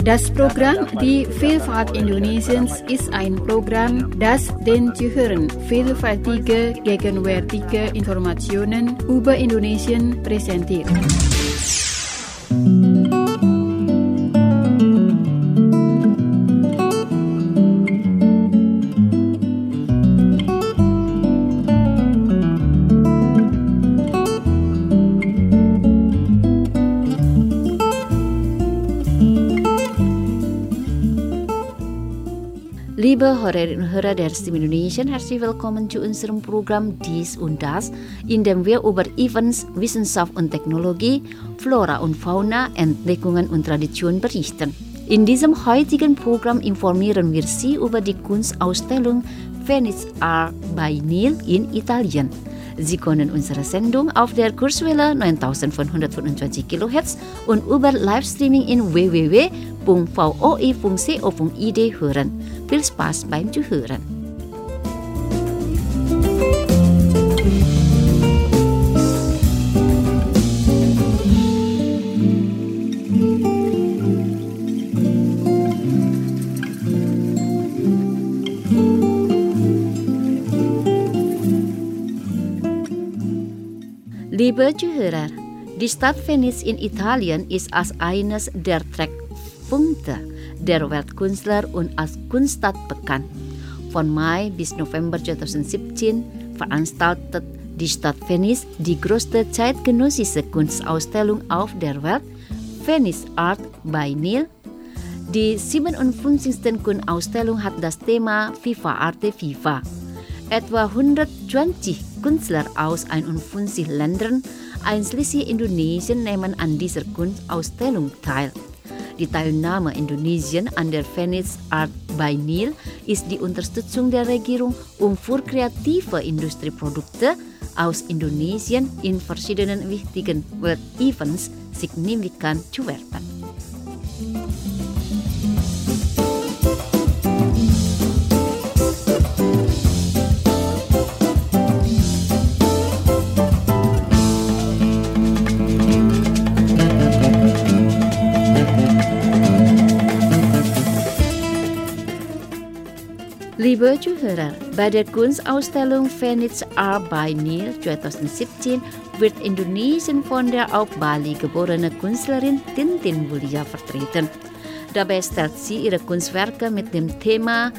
Das Programm Die Vielfalt Indonesiens ist ein Programm, das den Zuhörern vielfältige, gegenwärtige Informationen über Indonesien präsentiert. Liebe Hörerinnen und Hörer der Stimme Indonesien, herzlich willkommen zu unserem Programm Dies und Das, in dem wir über Events, Wissenschaft und Technologie, Flora und Fauna, Entdeckungen und Tradition berichten. In diesem heutigen Programm informieren wir Sie über die Kunstausstellung Venice Art by Nile in Italien. Sie können unsere Sendung auf der Kurzwelle 9525 kHz und über Livestreaming in www.voi.co.id hören. Viel Spaß beim Zuhören. Liebe Zuhörer, die Stadt Venice in Italien ist als eines der Treffpunkte der Weltkünstler und als Kunststadt bekannt. Von Mai bis November 2017 veranstaltet die Stadt Venice die größte zeitgenössische Kunstausstellung auf der Welt, Venice Art by Nile. Die 57. Kunstausstellung hat das Thema Viva Arte Viva. Etwa 120 Künstler aus 51 Ländern, einschließlich Indonesien, nehmen an dieser Kunstausstellung teil. Die Teilnahme Indonesien an der Venice Art by Nile ist die Unterstützung der Regierung, um für kreative Industrieprodukte aus Indonesien in verschiedenen wichtigen Weltevents signifikant zu werben. Liebe Zuhörer, bei der Kunstausstellung Venice Art by Nile 2017 wird Indonesien von der auf Bali geborene Künstlerin Tintin Wulia vertreten. Dabei stellt sie ihre Kunstwerke mit dem Thema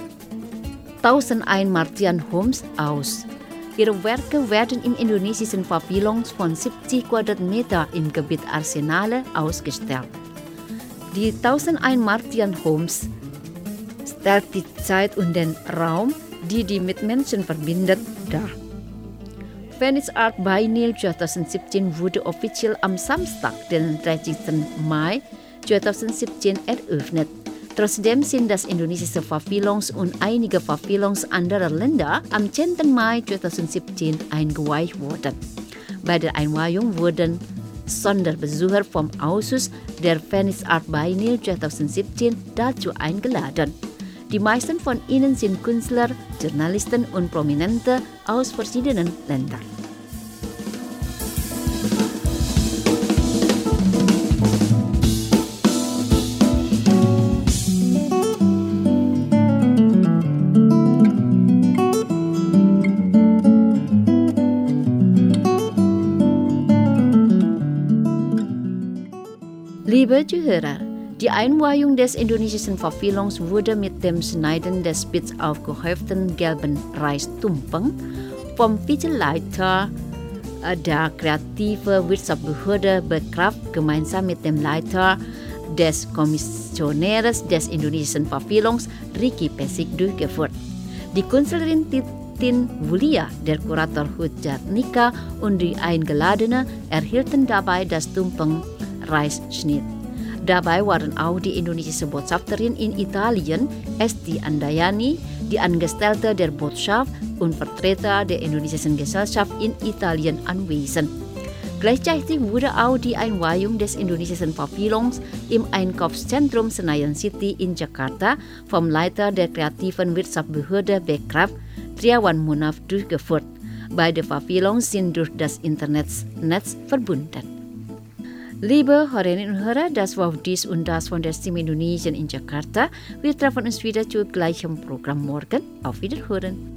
1001 Martian Homes aus. Ihre Werke werden im indonesischen Pavillons von 70 Quadratmeter im Gebiet Arsenale ausgestellt. Die 1001 Martian Homes stellt die Zeit und den Raum, die die Mitmenschen verbindet, dar. Venice Art by Nile 2017 wurde offiziell am Samstag, den 30. Mai 2017 eröffnet. Trotzdem sind das indonesische Pavillons und einige Pavillons anderer Länder am 10. Mai 2017 eingeweiht worden. Bei der Einweihung wurden Sonderbesucher vom Ausschuss der Venice Art by Nile 2017 dazu eingeladen. Die meisten von ihnen sind Künstler, Journalisten und Prominente aus verschiedenen Ländern. Liebe Zuhörer, die Einweihung des indonesischen Pavillons wurde mit dem Schneiden des spitz aufgehäuften gelben Reistumpeng vom Vizeleiter der kreativen Wirtschaftsbehörde BECRAF gemeinsam mit dem Leiter des Kommissionärs des indonesischen Pavillons Ricky Pesik durchgeführt. Die Künstlerin Tintin Wulia, der Kurator Hujar Nika und die Eingeladene erhielten dabei das Tumpeng Reisschnitt. Dabei waren auch die indonesische Botschafterin in Italien, Esti Andayani, die Angestellte der Botschaft und Vertreter der indonesischen Gesellschaft in Italien anwesend. Gleichzeitig wurde auch die Einweihung des indonesischen Pavillons im Einkaufszentrum Senayan City in Jakarta vom Leiter der kreativen Wirtschaftsbehörde BECRAF, Triawan Munaf, durchgeführt. Beide Pavillons sind durch das Internetnetz verbunden. Liebe Hörerinnen und Hörer, das war dies und das von der Stimme Indonesien in Jakarta. Wir treffen uns wieder zu gleichem Programm morgen. Auf Wiederhören.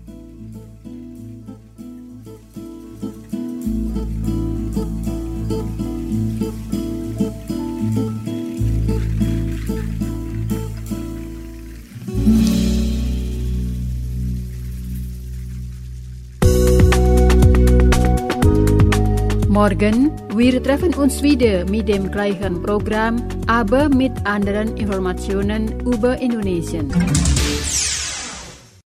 Morgen, wir treffen uns wieder mit dem gleichen Programm, aber mit anderen Informationen über Indonesien.